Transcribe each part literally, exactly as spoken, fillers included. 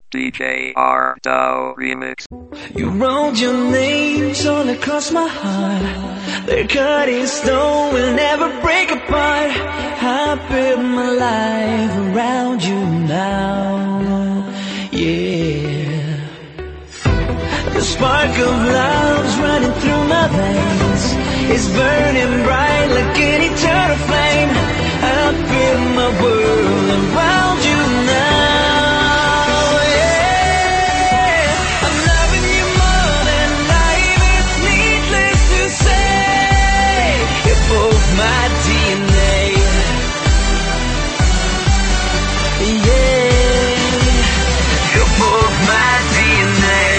D J R Dow Remix. You wrote your names all across my heart. The cutting stone will never break apart. I built my life around you now. Yeah. The spark of love's running through my veins. It's burning bright like an eternal flame. I built my world around you now. My D N A, yeah, you're both my D N A.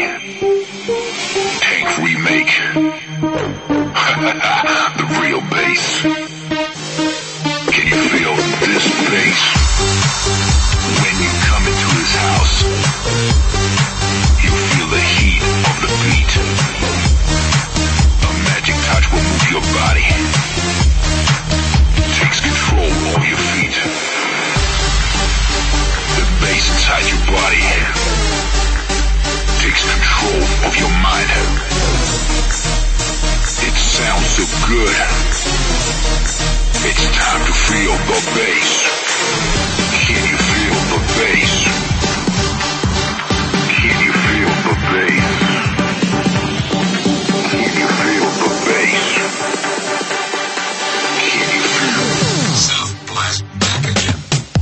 Tank remake. The real bass. Can you feel this bass? When you come into his house, you feel the heat of the beat. A magic touch will move your body. Takes control of your feet. The bass inside your body takes control of your mind. It sounds so good. It's time to feel the bass. Can you feel the bass? Can you feel the bass? Can you feel the bass? Can you feel South Blast back again?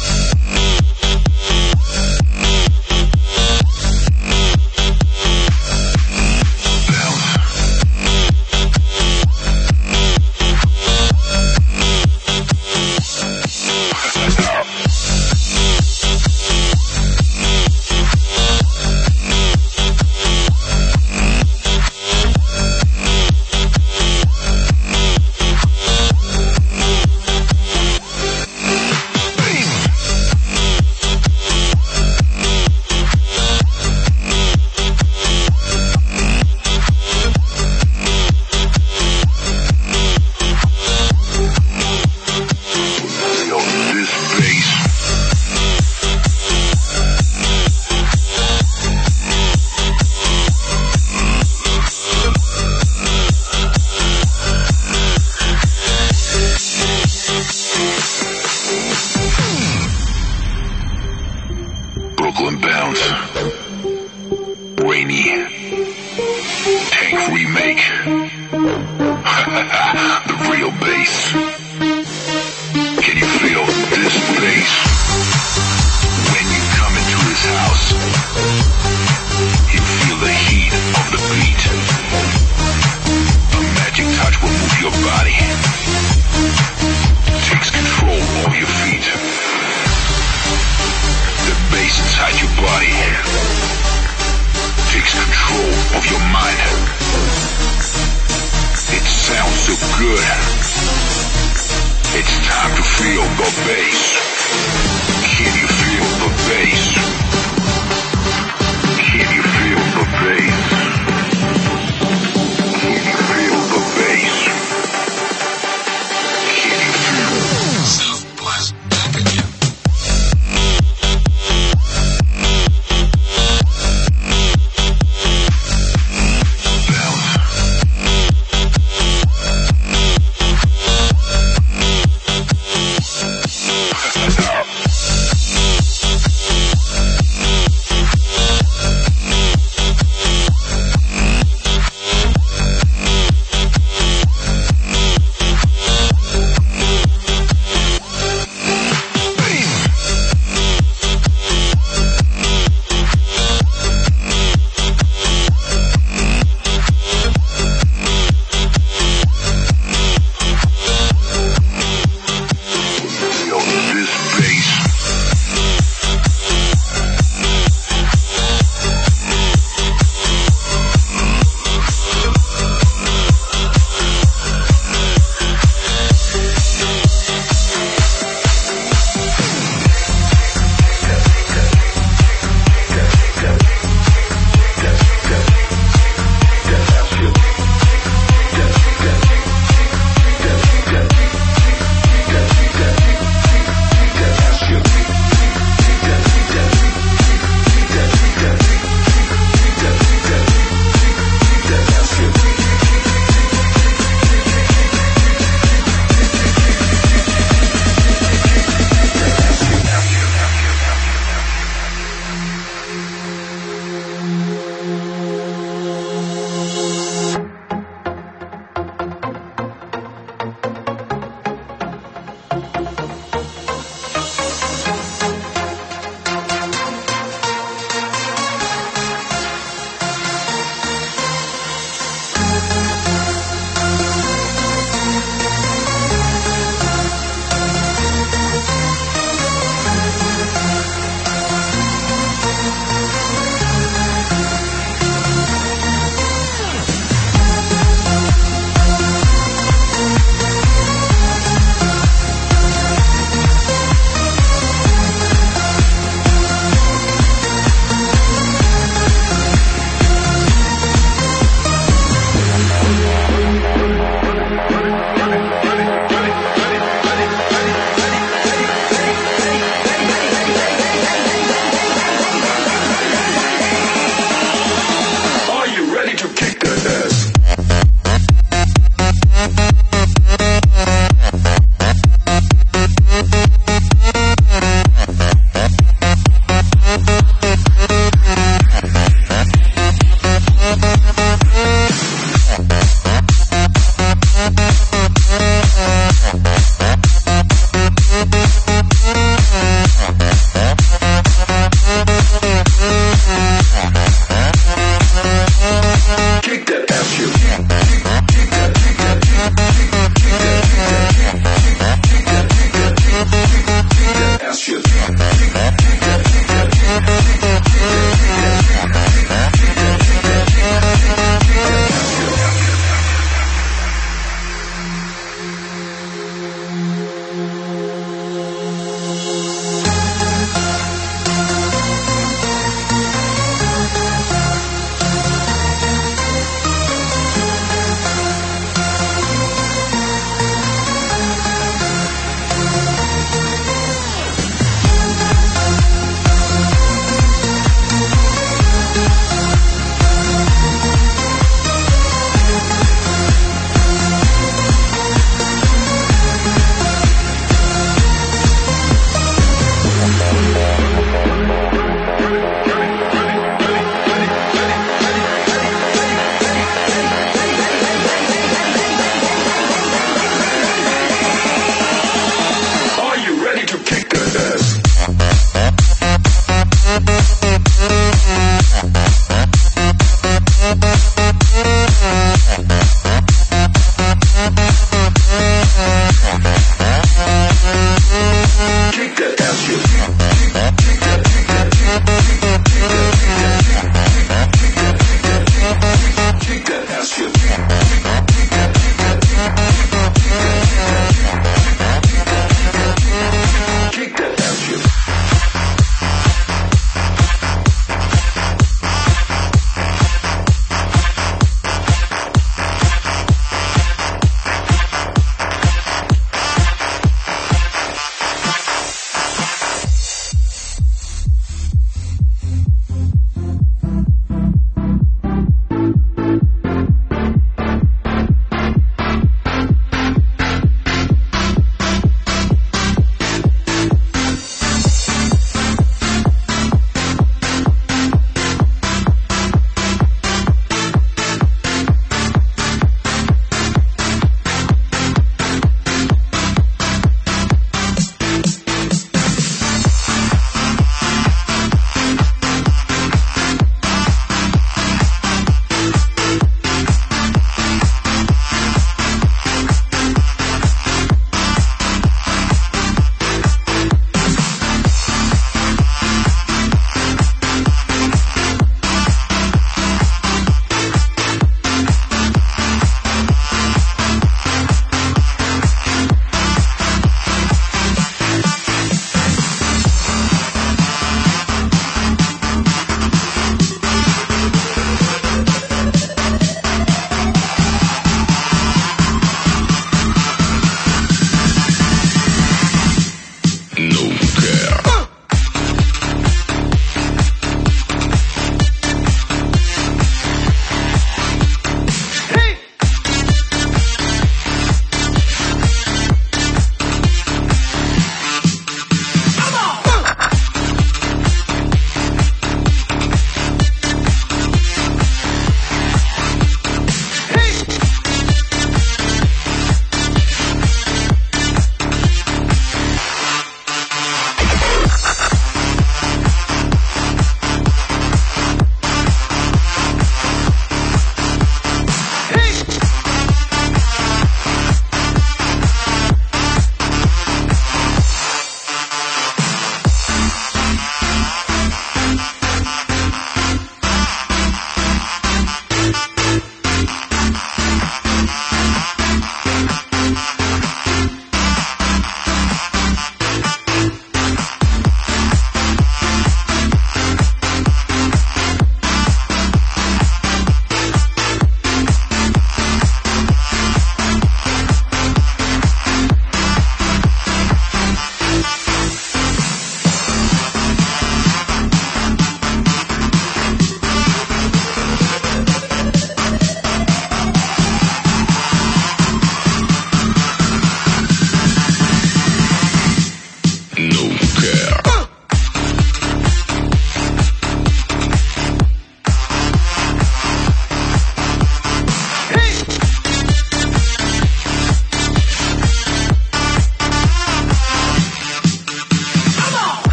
Brooklyn Bounce. Rainy. Tank remake. The real bass. Can you feel this bass? When you come into his house, you feel the heat of the beat. A magic touch will move your body. Takes control of your feet. The bass inside your body takes control of your mind. It sounds so good. It's time to feel the bass. Can you feel the bass? Can you feel the bass? Can you feel the bass? Can you feel South Blast back again? Ha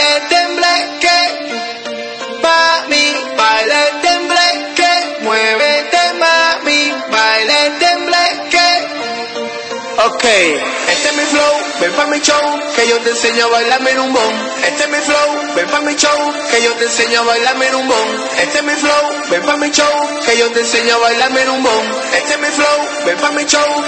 baila el tembleque, mami, baila el tembleque, muévete mami, baila el tembleque. Ok, este es mi flow, ven pa' mi show, que yo te enseño a bailarme en un bon. Este es mi flow, ven pa' mi show, que yo te enseño a bailarme en un bon. Este es mi flow, ven pa' mi show, que yo te enseño a bailarme en un bon. Este es mi flow, ven pa' mi show.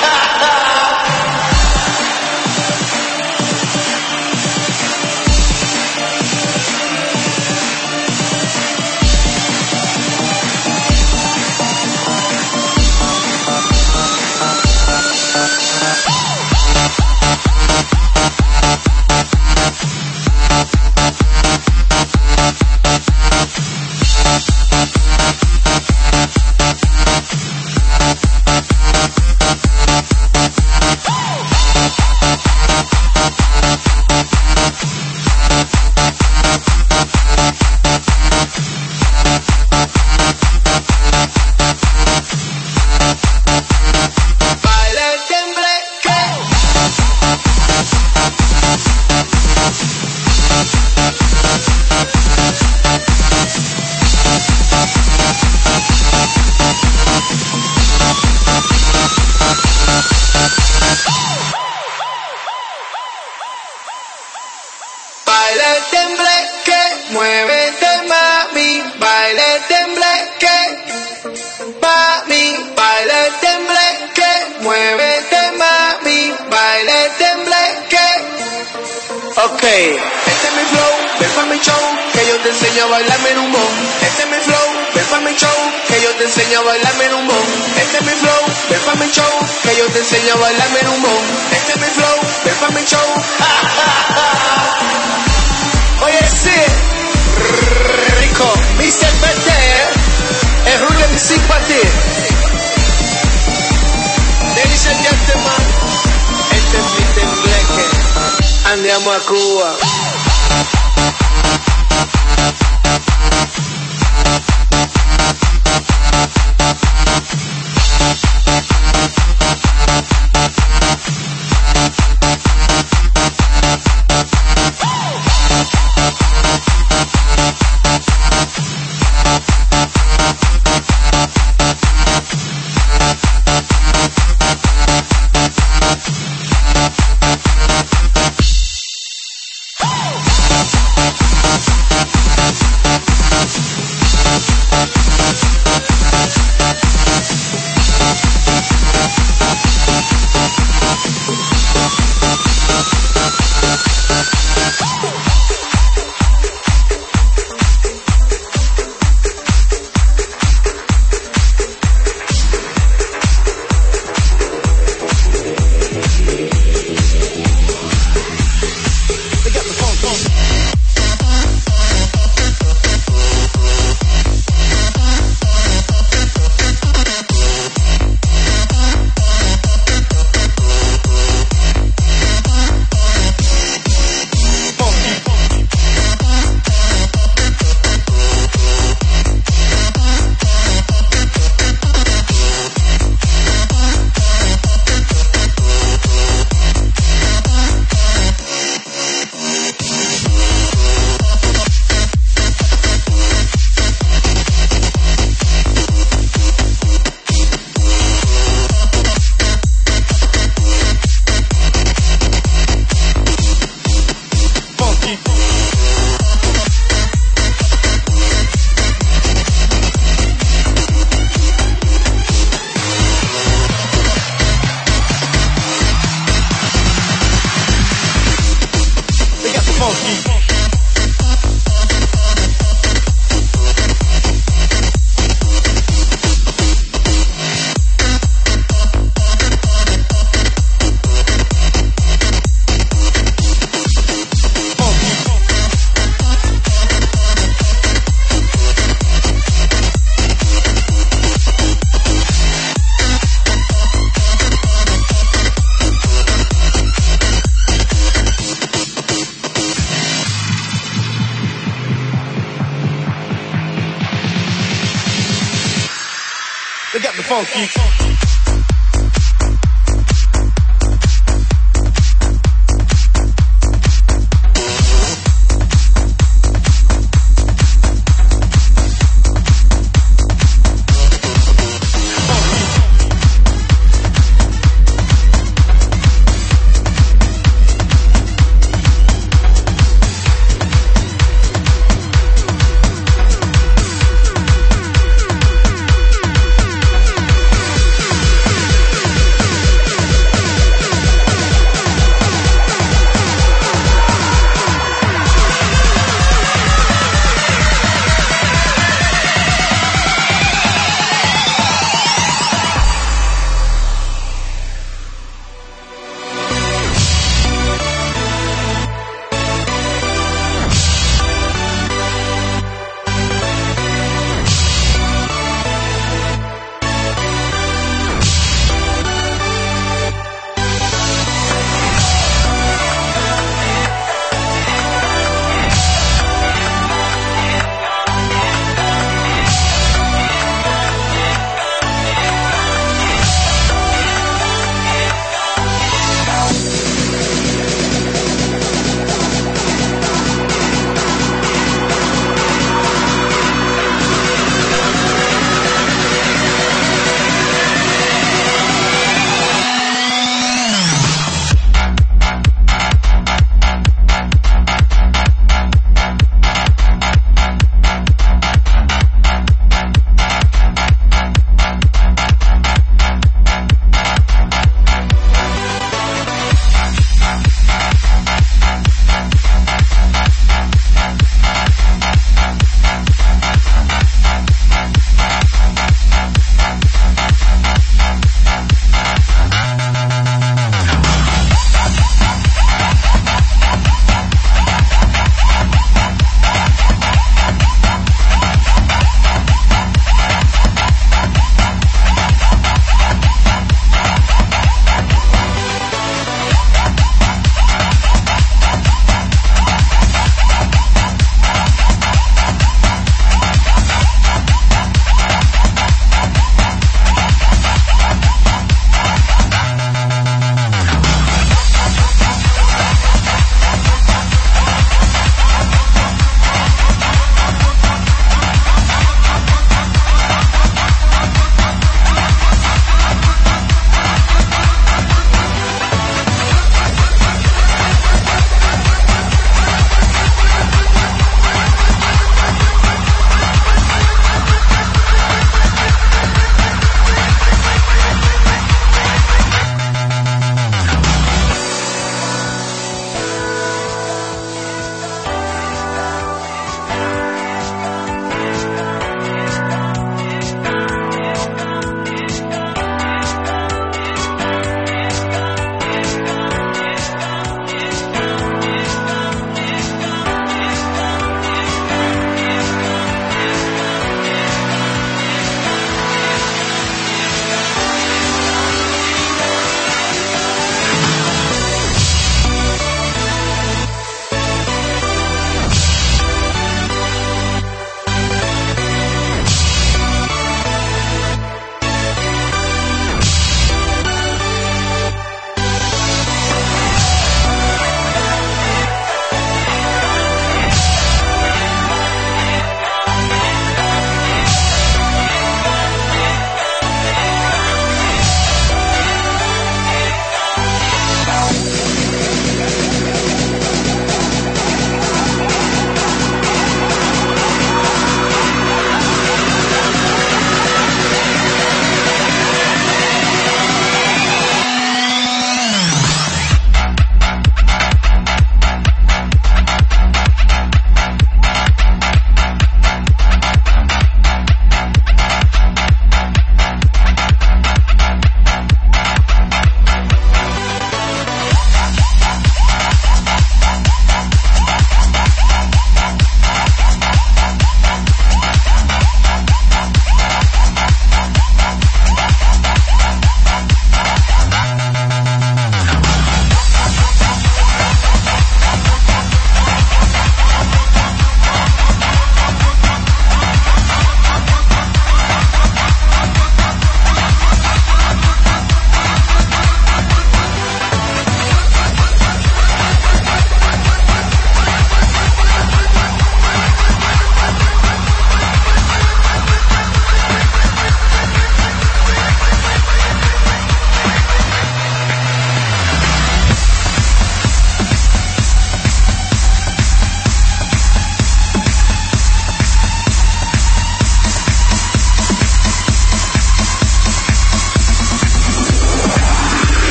Ok, este es mi flow, ven pa' mi show, que yo te enseño a bailarme en un bon. Este es mi flow, ven pa' mi show, que yo te enseño a bailarme en un bon. Este es mi flow, ven pa' mi show, que yo te enseño a bailarme en un bon. Este es mi flow, ven pa' mi show. Oye, sí, rico, mister Pete, es Julio mi simpatía. Ladies and gentlemen, este es mi tembleque. Andiamo a Cuba. They got the funky.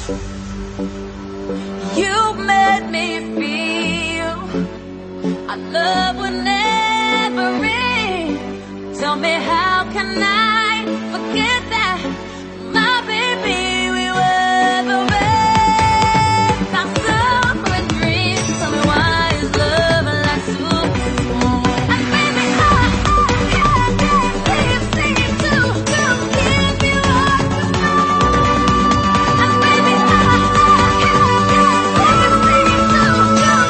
You made me feel our love would never end. Tell me, how can I forget that, my baby, we were the best. Our summer dreams. Tell me, why is love like soup? And baby, I, I can't sleep, singing to, to give you up tonight. And baby, I, I can't sleep, singing to, to give you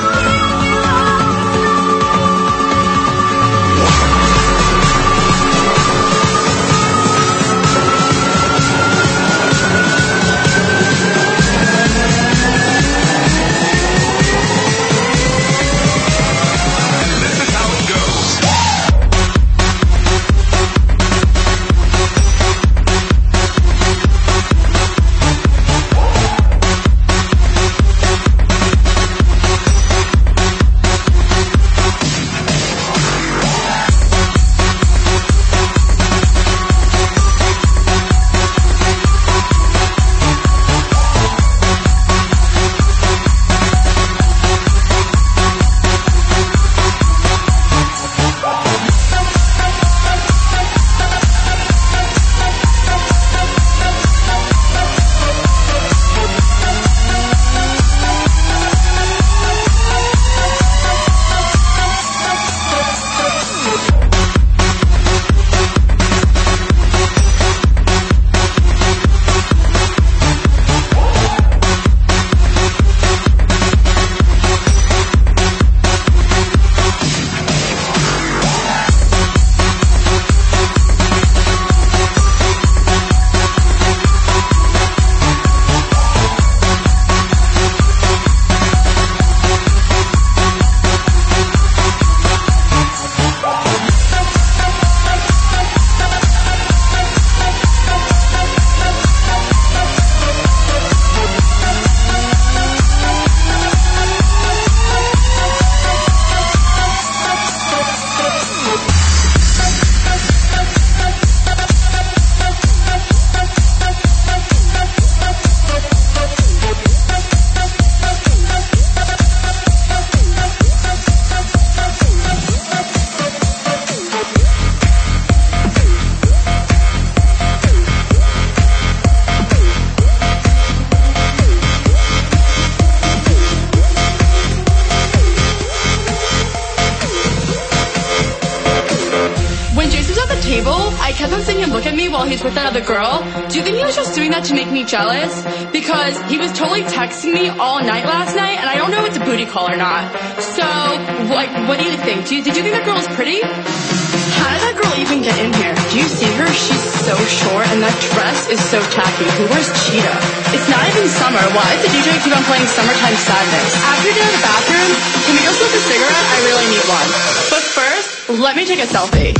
I kept on seeing him look at me while he's with that other girl. Do you think he was just doing that to make me jealous? Because he was totally texting me all night last night, and I don't know if it's a booty call or not. So, like, what do you think? Do you, did you think that girl was pretty? How did that girl even get in here? Do you see her? She's so short, and that dress is so tacky. Who wears cheetah? It's not even summer. Why does the D J keep on playing Summertime Sadness? After we get out of the bathroom, can we go smoke a cigarette? I really need one. But first, let me take a selfie.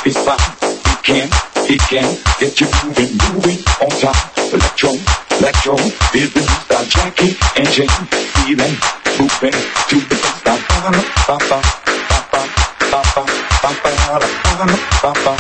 is fine. It can, it can get you moving, moving on top. Electro, electro, rhythm style, Jackie and Jane, feeling, moving to the style. Ba ba ba ba ba ba ba ba ba ba ba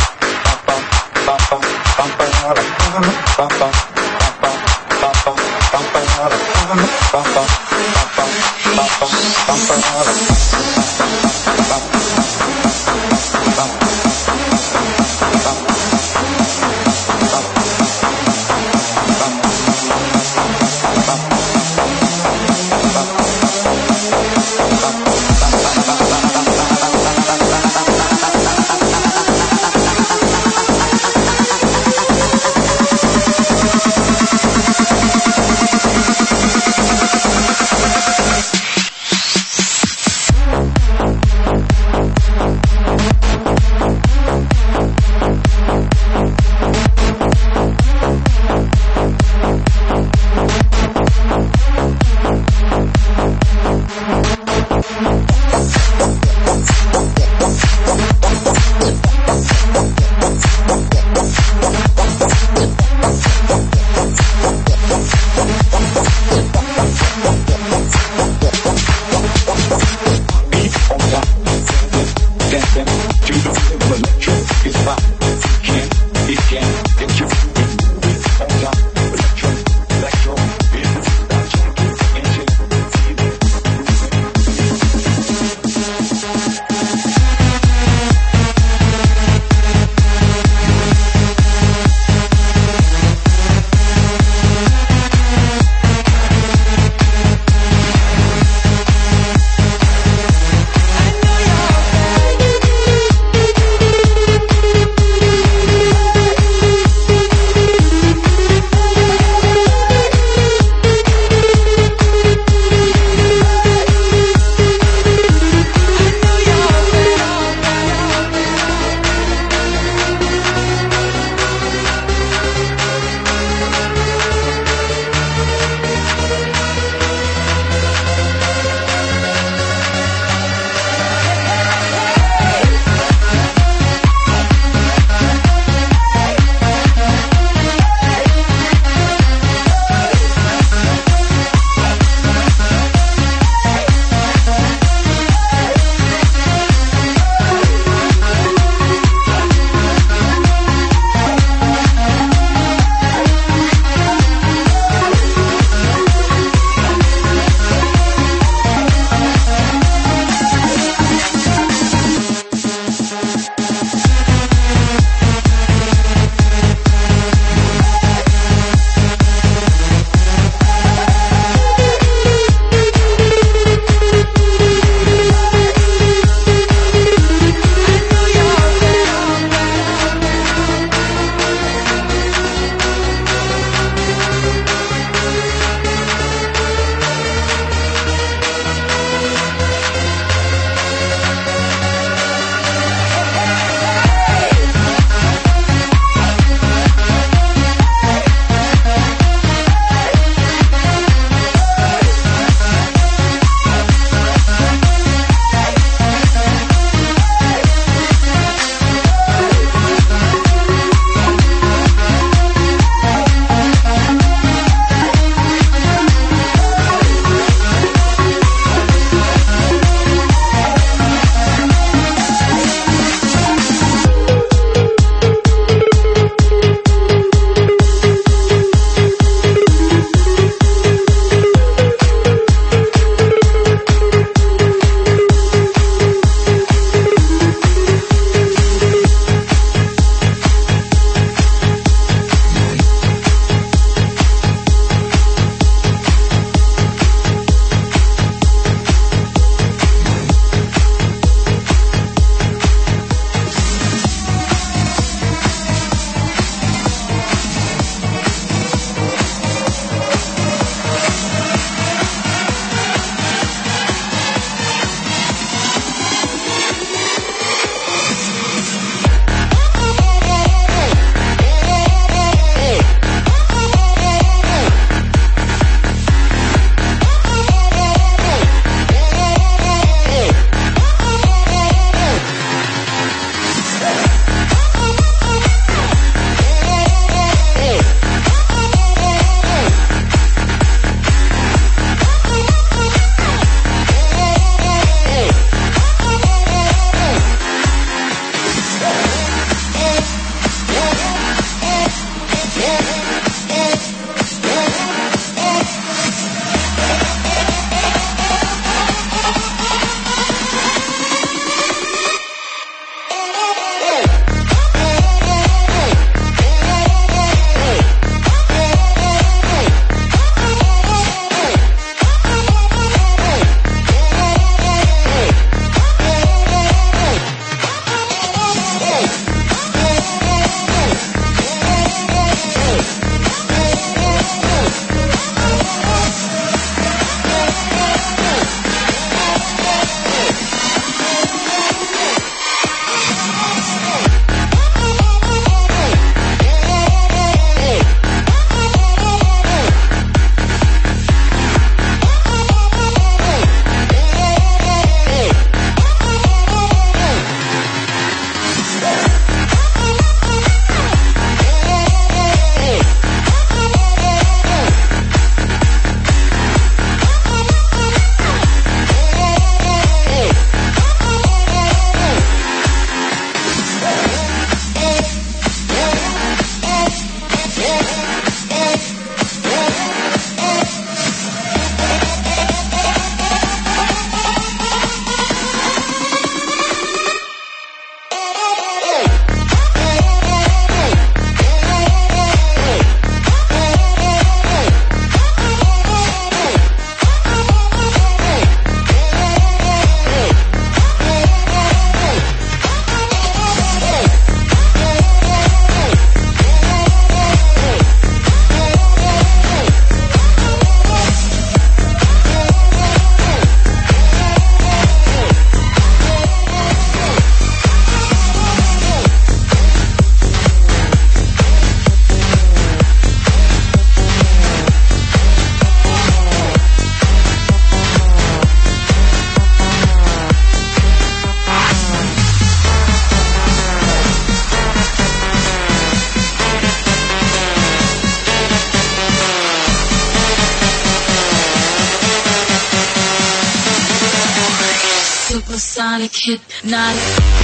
Supersonic hypnotic.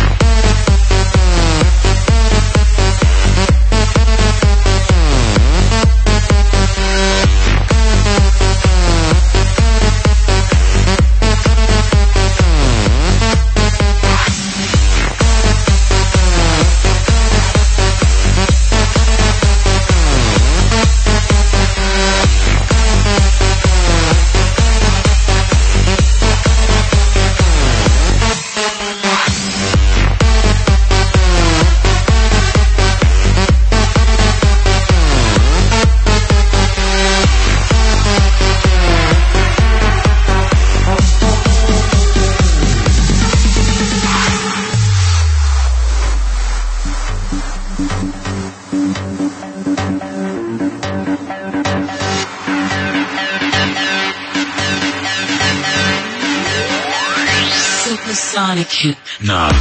Supersonic hypnotic.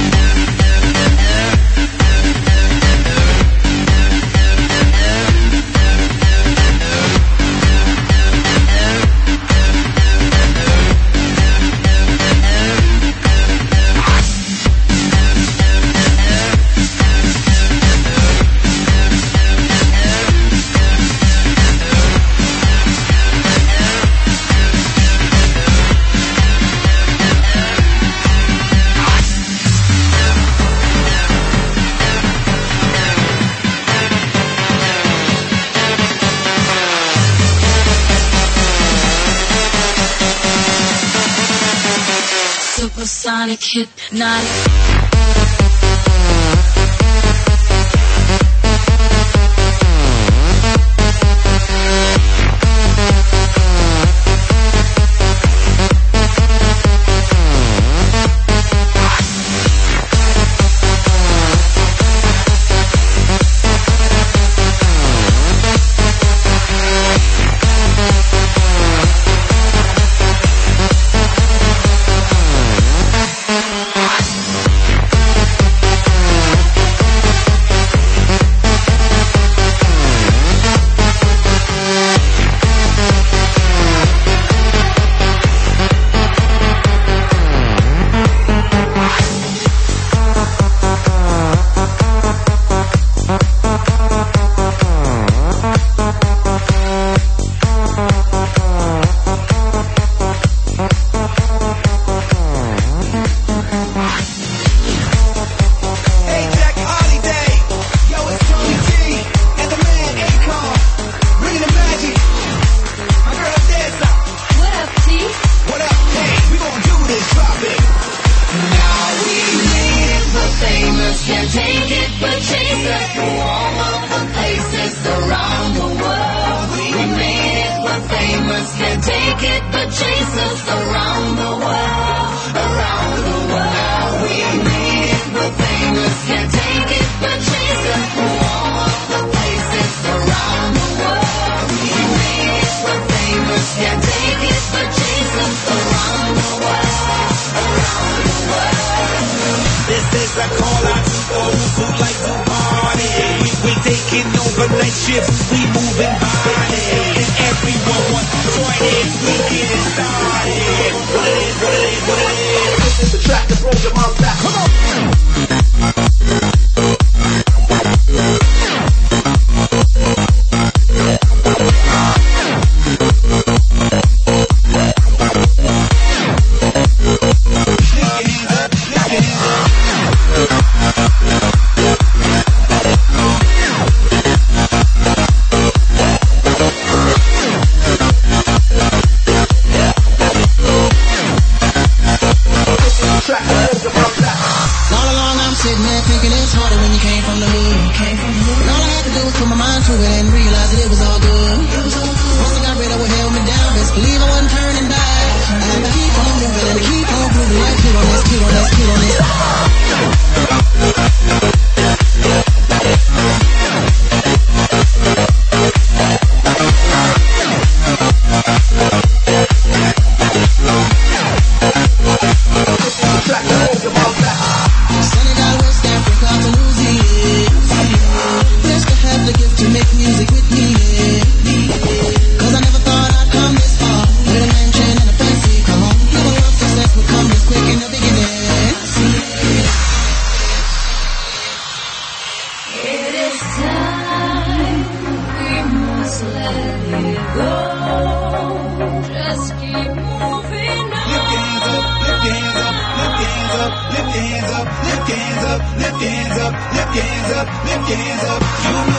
Supersonic hypnotic. Beginning. time, we must let it go. Just keep moving on. Lift hands up, lift hands up, lift hands up, lift hands up, lift hands up, lift hands up, lift hands up, lift hands up. You